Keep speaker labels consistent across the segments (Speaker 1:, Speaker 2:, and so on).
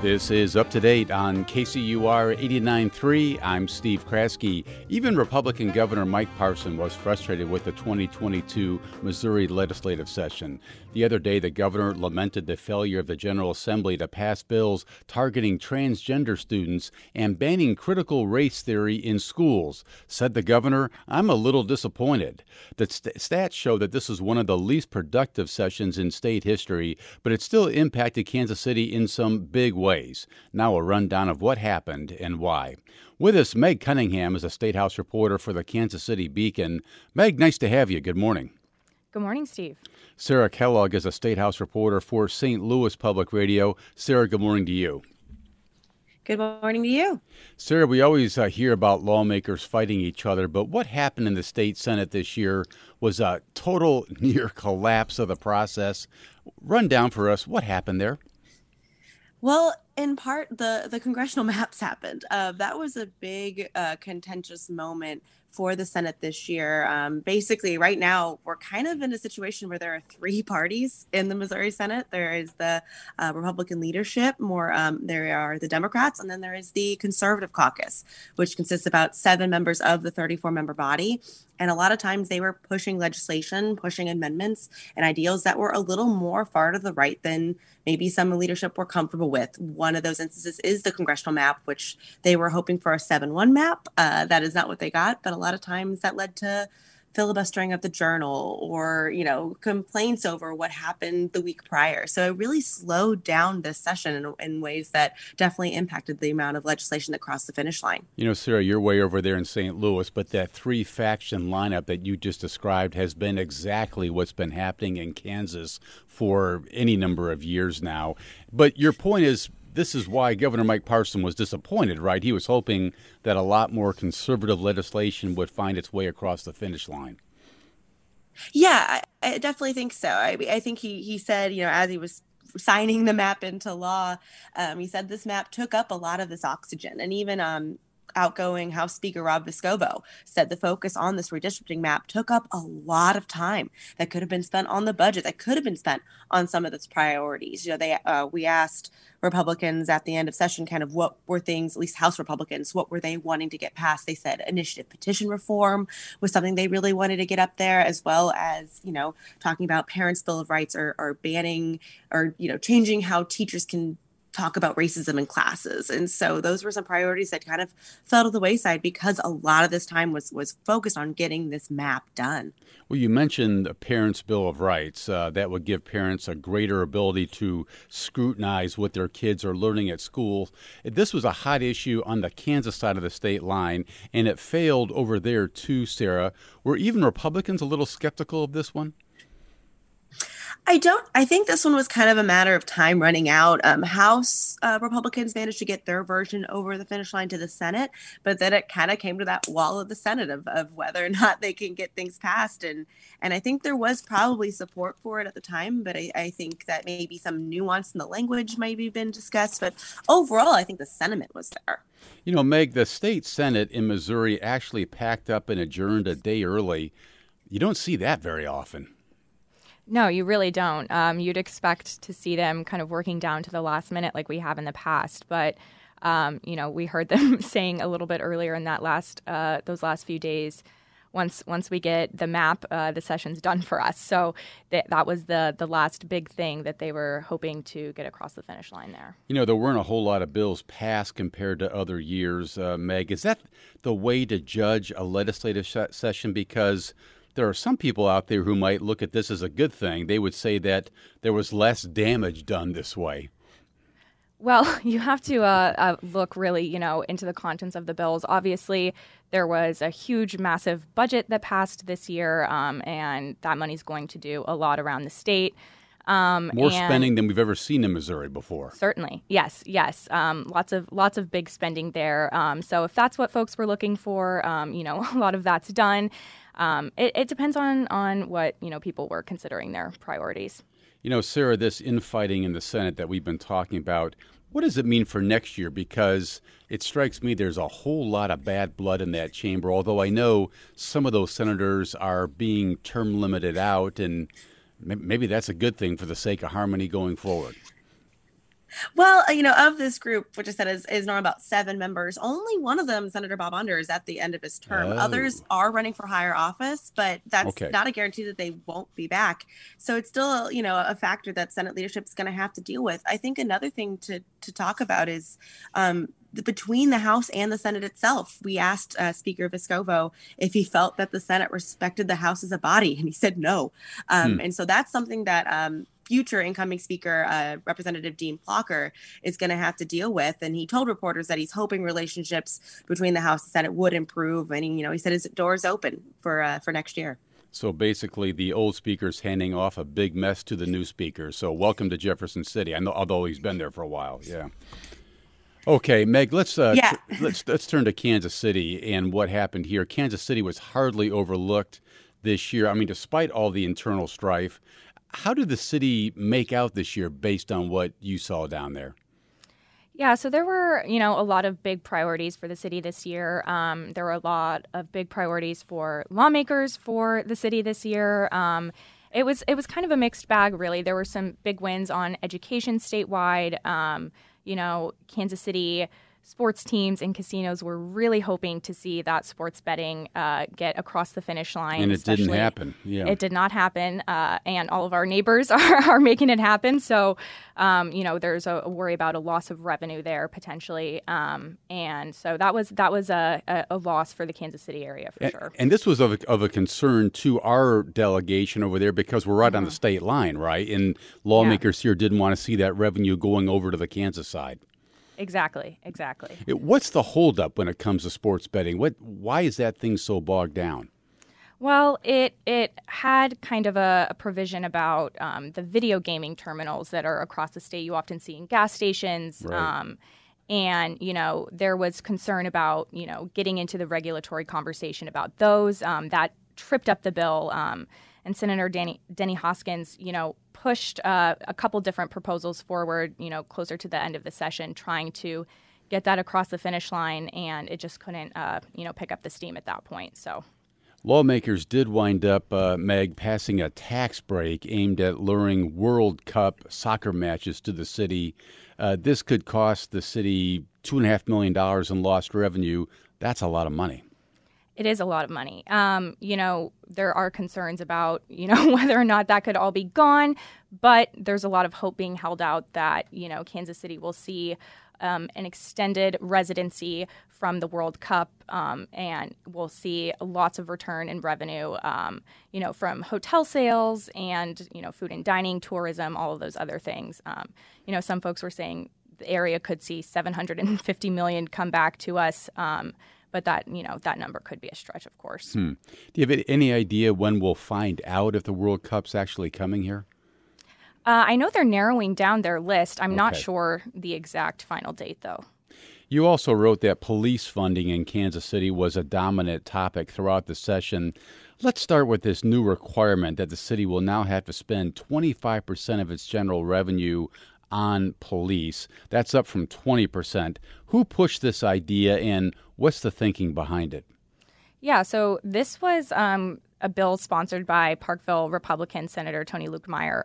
Speaker 1: This is Up to Date on KCUR 89.3. I'm Steve Kraske. Even Republican Governor Mike Parson was frustrated with the 2022 Missouri legislative session. The other day, the governor lamented the failure of the General Assembly to pass bills targeting transgender students and banning critical race theory in schools. Said the governor, "I'm a little disappointed." The stats show that this is one of the least productive sessions in state history, but it still impacted Kansas City in some big ways. Now a rundown of what happened and why. With us, Meg Cunningham is a State House reporter for the Kansas City Beacon. Meg, nice to have you. Good morning.
Speaker 2: Good morning, Steve.
Speaker 1: Sarah Kellogg is a State House reporter for St. Louis Public Radio. Sarah, good morning to you.
Speaker 3: Good morning to you.
Speaker 1: Sarah, we always hear about lawmakers fighting each other, but what happened in the state Senate this year was a total near collapse of the process. Run down for us what happened there.
Speaker 3: Well, in part, the congressional maps happened. That was a big contentious moment for the Senate this year. Basically, right now, we're kind of in a situation where there are three parties in the Missouri Senate. There is the Republican leadership, there are the Democrats, and then there is the Conservative caucus, which consists of about 7 members of the 34-member body. And a lot of times they were pushing legislation, pushing amendments and ideals that were a little more far to the right than maybe some leadership were comfortable with. One of those instances is the congressional map, which they were hoping for a 7-1 map. That is not what they got. But a lot of times that led to filibustering of the Journal or, complaints over what happened the week prior. So it really slowed down this session in ways that definitely impacted the amount of legislation that crossed the finish line.
Speaker 1: Sarah, you're way over there in St. Louis, but that 3-faction lineup that you just described has been exactly what's been happening in Kansas for any number of years now. But your point is, this is why Governor Mike Parson was disappointed, right? He was hoping that a lot more conservative legislation would find its way across the finish line.
Speaker 3: Yeah, I definitely think so. I think he said, as he was signing the map into law, he said this map took up a lot of this oxygen. And even outgoing House Speaker Rob Vescovo said the focus on this redistricting map took up a lot of time that could have been spent on the budget, that could have been spent on some of its priorities. We asked Republicans at the end of session kind of what were things, at least House Republicans, what were they wanting to get passed? They said initiative petition reform was something they really wanted to get up there, as well as, talking about Parents' Bill of Rights or banning or, changing how teachers can talk about racism in classes. And so those were some priorities that kind of fell to the wayside because a lot of this time was focused on getting this map done.
Speaker 1: Well, you mentioned the Parents' Bill of Rights. That would give parents a greater ability to scrutinize what their kids are learning at school. This was a hot issue on the Kansas side of the state line, and it failed over there too, Sarah. Were even Republicans a little skeptical of this one?
Speaker 3: I think this one was kind of a matter of time running out. House Republicans managed to get their version over the finish line to the Senate, but then it kind of came to that wall of the Senate of whether or not they can get things passed. And I think there was probably support for it at the time, but I think that maybe some nuance in the language maybe been discussed. But overall, I think the sentiment was there.
Speaker 1: Meg, the state Senate in Missouri actually packed up and adjourned a day early. You don't see that very often.
Speaker 2: No, you really don't. You'd expect to see them kind of working down to the last minute like we have in the past. But, we heard them saying a little bit earlier in that those last few days, once we get the map, the session's done for us. So that was the last big thing that they were hoping to get across the finish line there.
Speaker 1: There weren't a whole lot of bills passed compared to other years, Meg. Is that the way to judge a legislative session? Because there are some people out there who might look at this as a good thing. They would say that there was less damage done this way.
Speaker 2: Well, you have to look really, into the contents of the bills. Obviously, there was a huge, massive budget that passed this year, and that money's going to do a lot around the state.
Speaker 1: More spending than we've ever seen in Missouri before.
Speaker 2: Certainly. Yes. Lots of big spending there. So if that's what folks were looking for, a lot of that's done. It depends on what, people were considering their priorities.
Speaker 1: Sarah, this infighting in the Senate that we've been talking about, what does it mean for next year? Because it strikes me there's a whole lot of bad blood in that chamber, although I know some of those senators are being term limited out, and maybe that's a good thing for the sake of harmony going forward.
Speaker 3: Well, of this group, which I said is normally about 7 members, only one of them, Senator Bob Under, is at the end of his term. Others
Speaker 1: Oh,
Speaker 3: are running for higher office, but that's
Speaker 1: okay.
Speaker 3: not a guarantee that they won't be back. So it's still, a factor that Senate leadership is going to have to deal with. I think another thing to talk about is between the House and the Senate itself. We asked Speaker Vescovo if he felt that the Senate respected the House as a body, and he said no.
Speaker 1: Hmm.
Speaker 3: And so that's something that future incoming Speaker, Representative Dean Plocher, is going to have to deal with. And he told reporters that he's hoping relationships between the House and Senate would improve. And he said his door's open for next year.
Speaker 1: So basically, the old speaker's handing off a big mess to the new speaker. So welcome to Jefferson City. I know, although he's been there for a while. Yeah. Okay, Meg. Let's let's turn to Kansas City and what happened here. Kansas City was hardly overlooked this year. I mean, despite all the internal strife, how did the city make out this year based on what you saw down there?
Speaker 2: Yeah, so there were, a lot of big priorities for the city this year. There were a lot of big priorities for lawmakers for the city this year. It was kind of a mixed bag, really. There were some big wins on education statewide. Kansas City sports teams and casinos were really hoping to see that sports betting get across the finish line.
Speaker 1: And it didn't happen. Yeah.
Speaker 2: It did not happen. And all of our neighbors are making it happen. So, there's a worry about a loss of revenue there potentially. And so that was a loss for the Kansas City area for sure.
Speaker 1: And this was of a concern to our delegation over there because we're right on the state line, right? And lawmakers here didn't want to see that revenue going over to the Kansas side.
Speaker 2: Exactly.
Speaker 1: What's the holdup when it comes to sports betting? Why is that thing so bogged down?
Speaker 2: Well, it had kind of a provision about the video gaming terminals that are across the state. You often see in gas stations.
Speaker 1: Right.
Speaker 2: And, there was concern about, getting into the regulatory conversation about those. That tripped up the bill. And Senator Denny Hoskins, pushed a couple different proposals forward, closer to the end of the session, trying to get that across the finish line. And it just couldn't, pick up the steam at that point. So
Speaker 1: Lawmakers did wind up, Meg, passing a tax break aimed at luring World Cup soccer matches to the city. This could cost the city $2.5 million in lost revenue. That's a lot of money.
Speaker 2: It is a lot of money. There are concerns about, whether or not that could all be gone, but there's a lot of hope being held out that, Kansas City will see an extended residency from the World Cup, and we'll see lots of return in revenue, from hotel sales and, food and dining, tourism, all of those other things. Some folks were saying the area could see $750 million come back to us. But that number could be a stretch, of course.
Speaker 1: Do you have any idea when we'll find out if the World Cup's actually coming here?
Speaker 2: I know they're narrowing down their list. I'm not sure the exact final date, though.
Speaker 1: You also wrote that police funding in Kansas City was a dominant topic throughout the session. Let's start with this new requirement that the city will now have to spend 25% of its general revenue on police. That's up from 20%. Who pushed this idea and what's the thinking behind it?
Speaker 2: Yeah, so this was a bill sponsored by Parkville Republican Senator Tony Lukemire.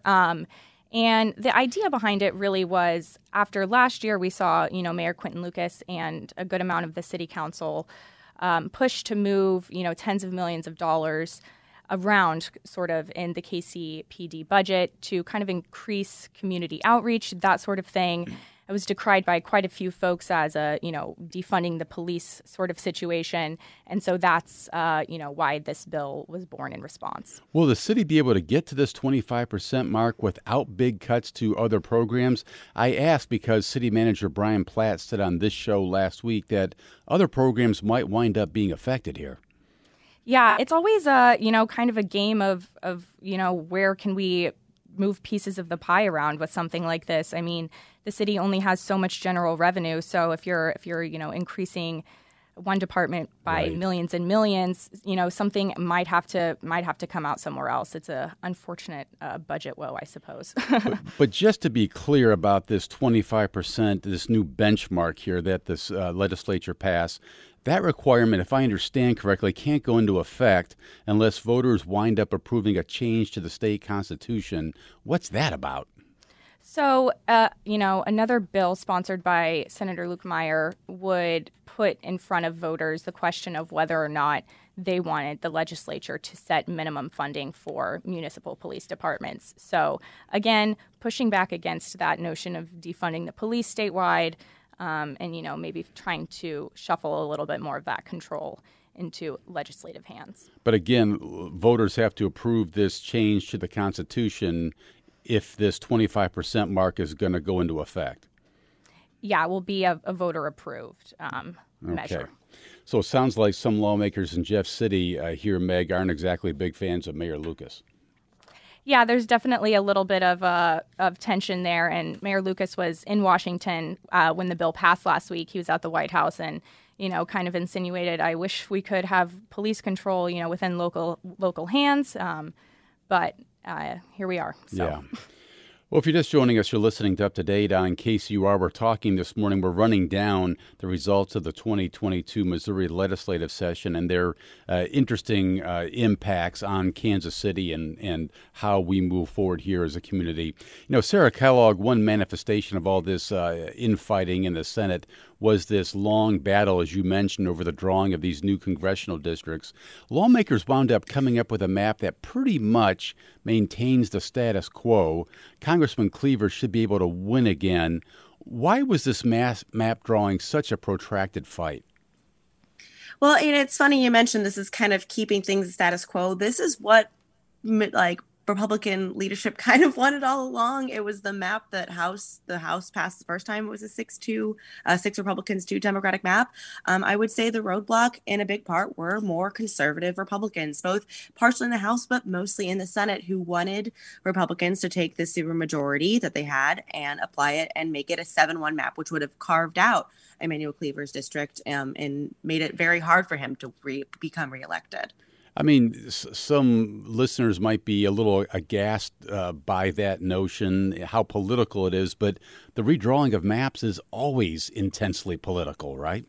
Speaker 2: And the idea behind it really was after last year, we saw, Mayor Quinton Lucas and a good amount of the city council push to move, tens of millions of dollars around sort of in the KCPD budget to kind of increase community outreach, that sort of thing. It was decried by quite a few folks as a, defunding the police sort of situation. And so that's, why this bill was born in response. Will
Speaker 1: the city be able to get to this 25% mark without big cuts to other programs? I asked because City Manager Brian Platt said on this show last week that other programs might wind up being affected here.
Speaker 2: Yeah, it's always kind of a game of where can we move pieces of the pie around with something like this. I mean, the city only has so much general revenue, so if you're increasing one department by millions and millions, something might have to come out somewhere else. It's a unfortunate budget woe, I suppose.
Speaker 1: but just to be clear about this 25%, this new benchmark here that this legislature passed, that requirement, if I understand correctly, can't go into effect unless voters wind up approving a change to the state constitution. What's that about?
Speaker 2: So, another bill sponsored by Senator Luke Meyer would put in front of voters the question of whether or not they wanted the legislature to set minimum funding for municipal police departments. So, again, pushing back against that notion of defunding the police statewide and, maybe trying to shuffle a little bit more of that control into legislative hands.
Speaker 1: But again, voters have to approve this change to the Constitution if this 25% mark is going to go into effect.
Speaker 2: Yeah, it will be a voter-approved measure.
Speaker 1: So it sounds like some lawmakers in Jeff City here, Meg, aren't exactly big fans of Mayor Lucas.
Speaker 2: Yeah, there's definitely a little bit of tension there. And Mayor Lucas was in Washington when the bill passed last week. He was at the White House and, kind of insinuated, I wish we could have police control, within local hands. But here we are. So.
Speaker 1: Yeah. Well, if you're just joining us, you're listening to Up to Date on KCUR. We're talking this morning. We're running down the results of the 2022 Missouri legislative session and their interesting impacts on Kansas City and how we move forward here as a community. Sarah Kellogg, one manifestation of all this infighting in the Senate was this long battle, as you mentioned, over the drawing of these new congressional districts. Lawmakers wound up coming up with a map that pretty much maintains the status quo. Congressman Cleaver should be able to win again. Why was this map drawing such a protracted fight?
Speaker 3: Well, it's funny you mentioned this is kind of keeping things status quo. This is what Republican leadership kind of wanted all along. It was the map that the House passed the first time. It was a 6-2, 6 Republicans, 2 Democratic map. I would say the roadblock in a big part were more conservative Republicans, both partially in the House, but mostly in the Senate, who wanted Republicans to take the supermajority that they had and apply it and make it a 7-1 map, which would have carved out Emanuel Cleaver's district and made it very hard for him to become reelected.
Speaker 1: I mean, some listeners might be a little aghast by that notion, how political it is, but the redrawing of maps is always intensely political, right?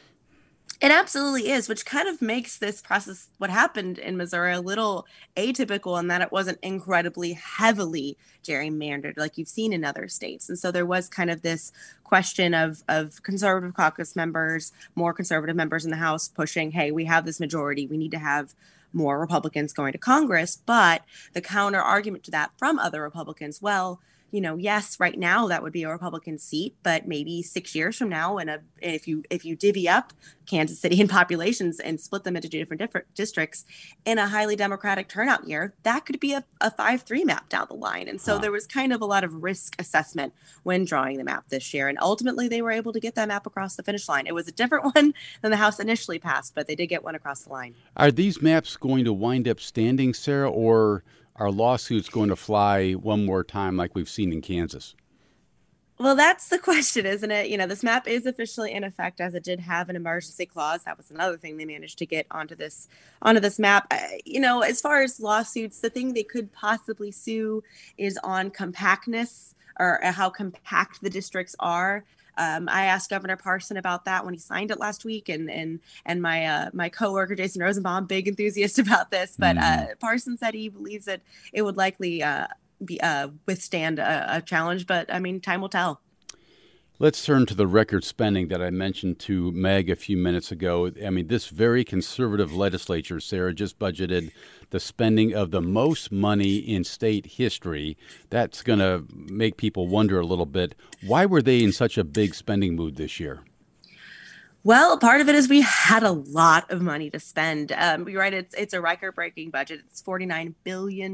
Speaker 3: It absolutely is, which kind of makes this process, what happened in Missouri, a little atypical in that it wasn't incredibly heavily gerrymandered like you've seen in other states. And so there was kind of this question of conservative caucus members, more conservative members in the House pushing, hey, we have this majority, we need to have more Republicans going to Congress. But the counter argument to that from other Republicans, well, yes, right now that would be a Republican seat, but maybe 6 years from now, if you divvy up Kansas City in populations and split them into different districts in a highly Democratic turnout year, that could be a 5-3 map down the line. And so there was kind of a lot of risk assessment when drawing the map this year. And ultimately, they were able to get that map across the finish line. It was a different one than the House initially passed, but they did get one across the line.
Speaker 1: Are these maps going to wind up standing, Sarah, or are lawsuits going to fly one more time like we've seen in Kansas?
Speaker 3: Well, that's the question, isn't it? This map is officially in effect as it did have an emergency clause. That was another thing they managed to get onto this map. As far as lawsuits, the thing they could possibly sue is on compactness or how compact the districts are. I asked Governor Parson about that when he signed it last week, and my coworker Jason Rosenbaum, big enthusiast about this. But Parson said he believes that it would likely withstand a challenge. But I mean, time will tell.
Speaker 1: Let's turn to the record spending that I mentioned to Meg a few minutes ago. I mean, this very conservative legislature, Sarah, just budgeted the spending of the most money in state history. That's going to make people wonder a little bit. Why were they in such a big spending mood this year?
Speaker 3: Well, part of it is we had a lot of money to spend. You're right, it's a record-breaking budget. It's $49 billion.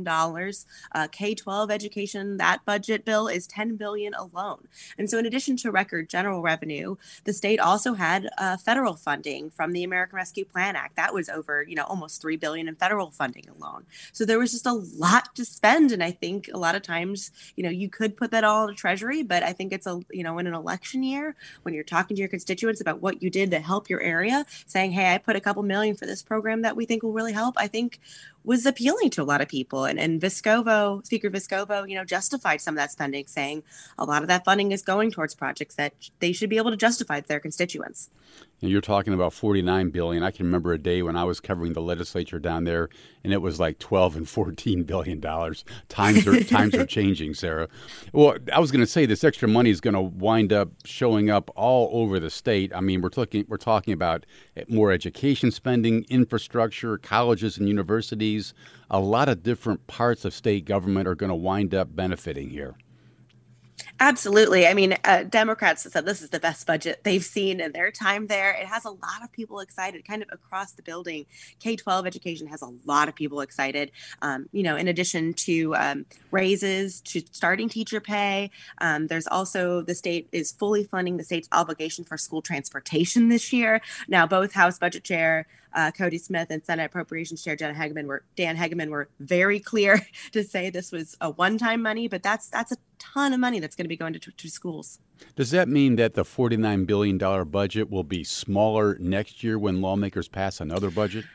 Speaker 3: K-12 education, that budget bill is $10 billion alone. And so in addition to record general revenue, the state also had federal funding from the American Rescue Plan Act. That was over, almost $3 billion in federal funding alone. So there was just a lot to spend. And I think a lot of times, you could put that all in the Treasury, but I think it's in an election year when you're talking to your constituents about what you did to help your area, saying, hey, I put a couple million for this program that we think will really help. I think was appealing to a lot of people. And Vescovo, Speaker Vescovo, justified some of that spending, saying a lot of that funding is going towards projects that they should be able to justify to their constituents.
Speaker 1: And you're talking about $49 billion. I can remember a day when I was covering the legislature down there, and it was like $12 and $14 billion. Times are changing, Sarah. Well, I was going to say this extra money is going to wind up showing up all over the state. I mean, we're talking about more education spending, infrastructure, colleges and universities. A lot of different parts of state government are going to wind up benefiting here.
Speaker 3: Absolutely. I mean, Democrats have said this is the best budget they've seen in their time there. It has a lot of people excited kind of across the building. K-12 education has a lot of people excited, in addition to raises, to starting teacher pay. There's also the state is fully funding the state's obligation for school transportation this year. Now, both House Budget Chair Cody Smith and Senate Appropriations Chair Dan Hegeman were very clear to say this was a one-time money, but that's a ton of money that's going to be going to schools.
Speaker 1: Does that mean that the $49 billion budget will be smaller next year when lawmakers pass another budget?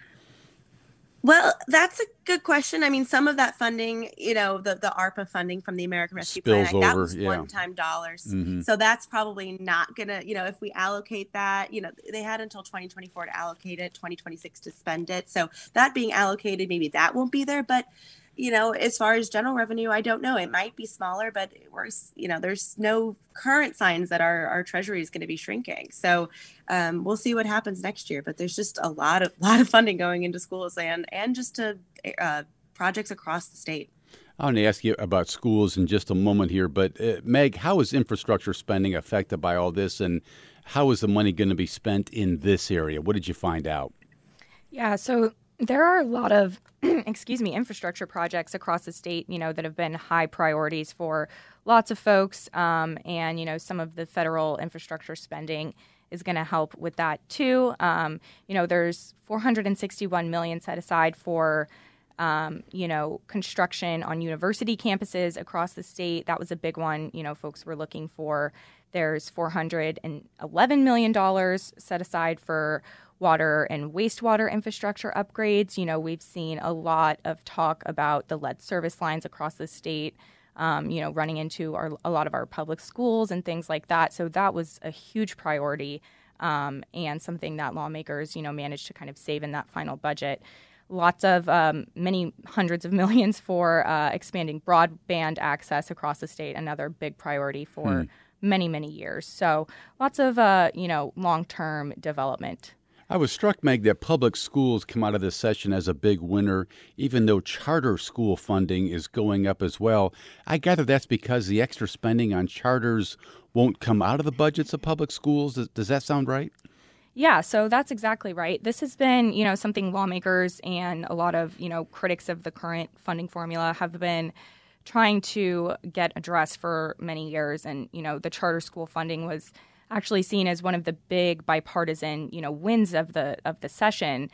Speaker 3: Well, that's a good question. I mean, some of that funding, the ARPA funding from the American Rescue Plan Act, that was one-time dollars. Mm-hmm. So that's probably not going to, if we allocate that, they had until 2024 to allocate it, 2026 to spend it. So that being allocated, maybe that won't be there. But, as far as general revenue, I don't know. It might be smaller, but there's no current signs that our treasury is going to be shrinking. So we'll see what happens next year. But there's just a lot of funding going into schools and just to projects across the state.
Speaker 1: I want to ask you about schools in just a moment here. But Meg, how is infrastructure spending affected by all this? And how is the money going to be spent in this area? What did you find out?
Speaker 2: Yeah, so there are a lot of infrastructure projects across the state, that have been high priorities for lots of folks. And, some of the federal infrastructure spending is going to help with that, too. There's $461 million set aside for, construction on university campuses across the state. That was a big one, folks were looking for. There's $411 million set aside for water and wastewater infrastructure upgrades. We've seen a lot of talk about the lead service lines across the state, running into a lot of our public schools and things like that. So that was a huge priority and something that lawmakers, managed to kind of save in that final budget. Lots of many hundreds of millions for expanding broadband access across the state, another big priority for many, many years. So lots of, long-term development.
Speaker 1: I was struck, Meg, that public schools come out of this session as a big winner, even though charter school funding is going up as well. I gather that's because the extra spending on charters won't come out of the budgets of public schools. Does that sound right?
Speaker 2: Yeah, so that's exactly right. This has been, something lawmakers and a lot of, critics of the current funding formula have been trying to get addressed for many years. And, the charter school funding was actually seen as one of the big bipartisan, wins of the session.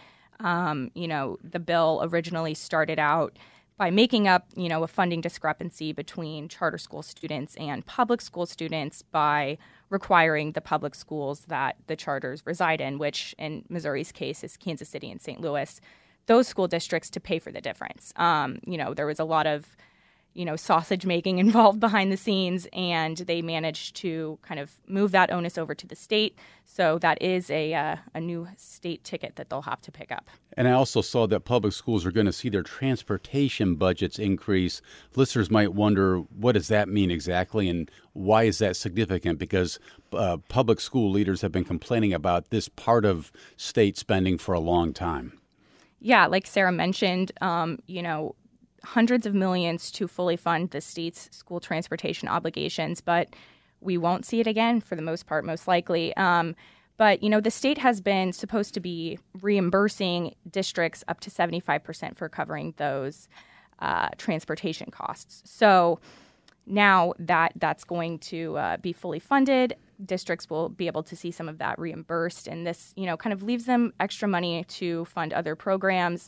Speaker 2: The bill originally started out by making up, a funding discrepancy between charter school students and public school students by requiring the public schools that the charters reside in, which in Missouri's case is Kansas City and St. Louis, those school districts to pay for the difference. There was a lot of sausage making involved behind the scenes, and they managed to kind of move that onus over to the state. So that is a new state ticket that they'll have to pick up.
Speaker 1: And I also saw that public schools are going to see their transportation budgets increase. Listeners might wonder, what does that mean exactly, and why is that significant? Because public school leaders have been complaining about this part of state spending for a long time.
Speaker 2: Yeah, like Sarah mentioned, hundreds of millions to fully fund the state's school transportation obligations, but we won't see it again for the most part, most likely. But, the state has been supposed to be reimbursing districts up to 75% for covering those transportation costs. So now that that's going to be fully funded, districts will be able to see some of that reimbursed. And this, kind of leaves them extra money to fund other programs.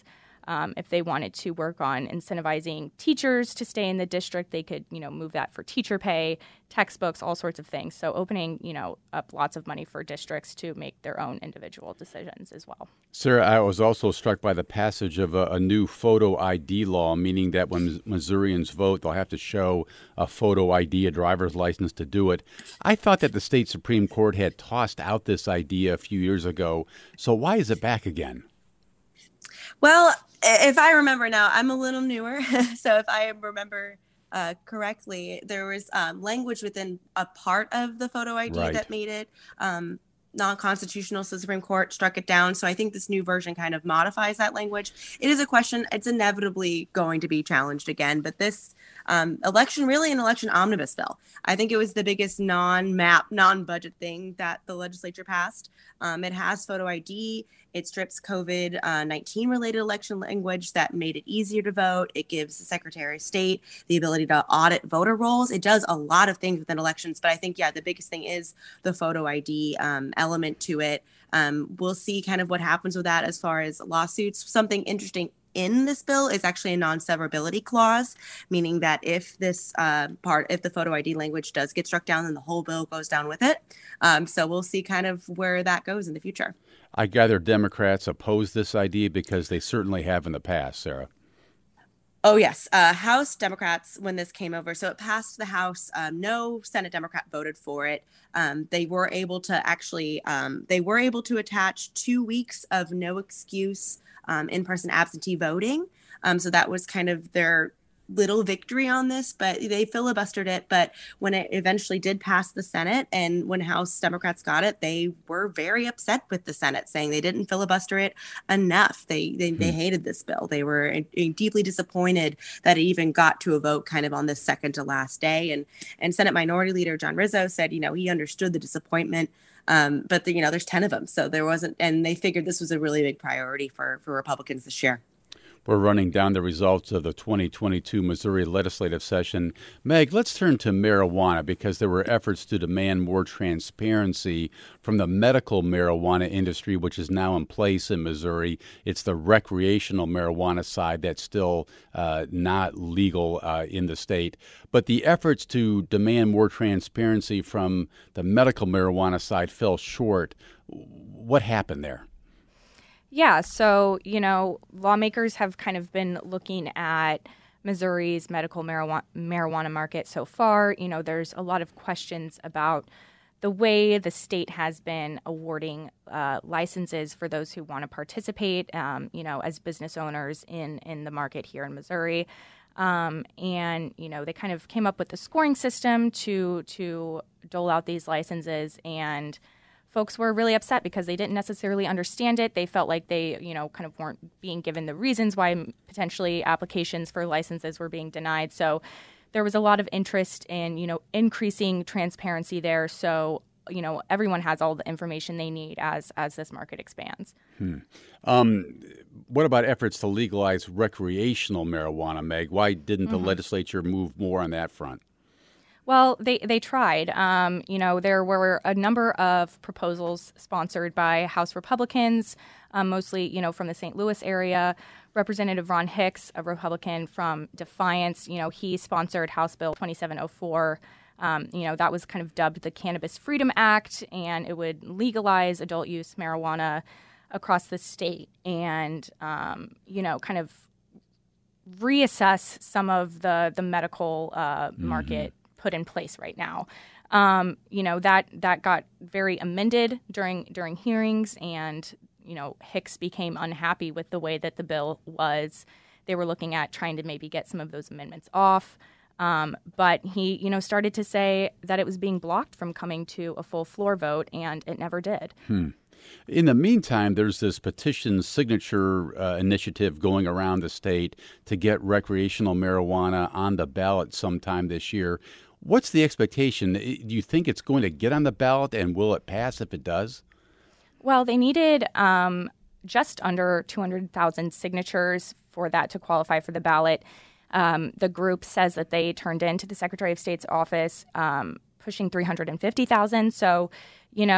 Speaker 2: If they wanted to work on incentivizing teachers to stay in the district, they could, move that for teacher pay, textbooks, all sorts of things. So opening, up lots of money for districts to make their own individual decisions as well.
Speaker 1: Sarah, I was also struck by the passage of a new photo ID law, meaning that when Missourians vote, they'll have to show a photo ID, a driver's license, to do it. I thought that the state Supreme Court had tossed out this idea a few years ago. So why is it back again?
Speaker 3: Well, if I remember now, I'm a little newer. So if I remember correctly, there was language within a part of the photo ID that made it non-constitutional. So the Supreme Court struck it down. So I think this new version kind of modifies that language. It is a question. It's inevitably going to be challenged again. But this election, really an election omnibus bill. I think it was the biggest non-map, non-budget thing that the legislature passed. It has photo ID. It strips COVID-19 related election language that made it easier to vote. It gives the Secretary of State the ability to audit voter rolls. It does a lot of things within elections. But I think, the biggest thing is the photo ID element to it. We'll see kind of what happens with that as far as lawsuits. Something interesting in this bill is actually a non-severability clause, meaning that if this if the photo ID language does get struck down, then the whole bill goes down with it. So we'll see kind of where that goes in the future.
Speaker 1: I gather Democrats oppose this idea because they certainly have in the past, Sarah.
Speaker 3: Oh, yes. House Democrats, when this came over, so it passed the House. No Senate Democrat voted for it. They were able to attach 2 weeks of no excuse in-person absentee voting. So that was kind of their little victory on this, but they filibustered it. But when it eventually did pass the Senate and when House Democrats got it, they were very upset with the Senate, saying they didn't filibuster it enough. They hated this bill. They were deeply disappointed that it even got to a vote kind of on the second to last day. And Senate Minority Leader John Rizzo said, he understood the disappointment. But there's 10 of them. So there wasn't, and they figured this was a really big priority for Republicans this year.
Speaker 1: We're running down the results of the 2022 Missouri legislative session. Meg, let's turn to marijuana because there were efforts to demand more transparency from the medical marijuana industry, which is now in place in Missouri. It's the recreational marijuana side that's still not legal in the state. But the efforts to demand more transparency from the medical marijuana side fell short. What happened there?
Speaker 2: Yeah, so, lawmakers have kind of been looking at Missouri's medical marijuana market so far. There's a lot of questions about the way the state has been awarding licenses for those who want to participate, as business owners in the market here in Missouri. And, they kind of came up with a scoring system to dole out these licenses, and folks were really upset because they didn't necessarily understand it. They felt like they, kind of weren't being given the reasons why potentially applications for licenses were being denied. So there was a lot of interest in, increasing transparency there. So, everyone has all the information they need as this market expands.
Speaker 1: What about efforts to legalize recreational marijuana, Meg? Why didn't the legislature move more on that front?
Speaker 2: Well, they tried. There were a number of proposals sponsored by House Republicans, mostly, from the St. Louis area. Representative Ron Hicks, a Republican from Defiance, he sponsored House Bill 2704. That was kind of dubbed the Cannabis Freedom Act, and it would legalize adult use marijuana across the state and, kind of reassess some of the medical market put in place right now. That got very amended during hearings, and Hicks became unhappy with the way that the bill was. They were looking at trying to maybe get some of those amendments off, but he started to say that it was being blocked from coming to a full floor vote, and it never did.
Speaker 1: In the meantime, there's this petition signature initiative going around the state to get recreational marijuana on the ballot sometime this year. What's the expectation? Do you think it's going to get on the ballot, and will it pass if it does?
Speaker 2: Well, they needed just under 200,000 signatures for that to qualify for the ballot. The group says that they turned in to the Secretary of State's office pushing 350,000. So,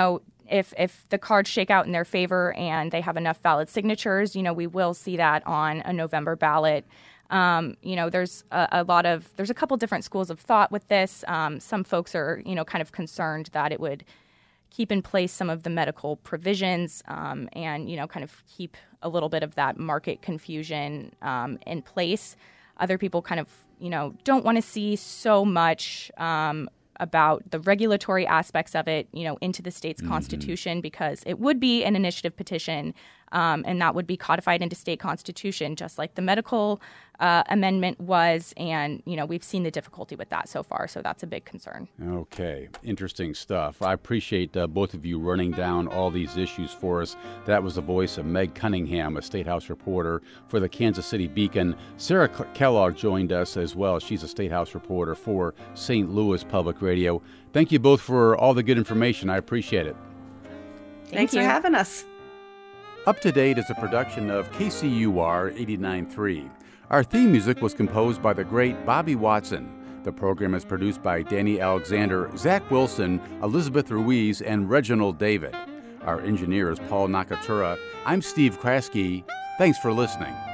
Speaker 2: if the cards shake out in their favor and they have enough valid signatures, we will see that on a November ballot. There's there's a couple different schools of thought with this. Some folks are, kind of concerned that it would keep in place some of the medical provisions and, kind of keep a little bit of that market confusion in place. Other people kind of, don't want to see so much about the regulatory aspects of it, into the state's constitution, because it would be an initiative petition, and that would be codified into state constitution, just like the medical amendment was. And, we've seen the difficulty with that so far. So that's a big concern.
Speaker 1: Okay. Interesting stuff. I appreciate both of you running down all these issues for us. That was the voice of Meg Cunningham, a State House reporter for the Kansas City Beacon. Sarah Kellogg joined us as well. She's a State House reporter for St. Louis Public Radio. Thank you both for all the good information. I appreciate it.
Speaker 3: Thanks for having us.
Speaker 1: Up to Date is a production of KCUR 89.3. Our theme music was composed by the great Bobby Watson. The program is produced by Danny Alexander, Zach Wilson, Elizabeth Ruiz, and Reginald David. Our engineer is Paul Nakatura. I'm Steve Kraske. Thanks for listening.